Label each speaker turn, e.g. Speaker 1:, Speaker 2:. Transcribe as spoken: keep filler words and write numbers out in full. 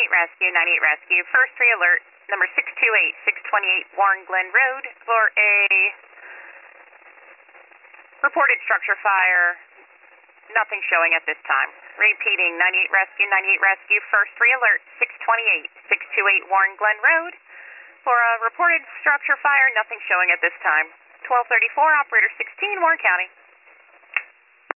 Speaker 1: ninety-eight Rescue, ninety-eight Rescue, first three alert, number six two eight, six twenty-eight Warren Glen Road for a reported structure fire. Nothing showing at this time. Repeating, ninety-eight Rescue, ninety-eight Rescue, first three alert, six twenty-eight, six twenty-eight Warren Glen Road for a reported structure fire. Nothing showing at this time. twelve thirty-four, operator sixteen, Warren County.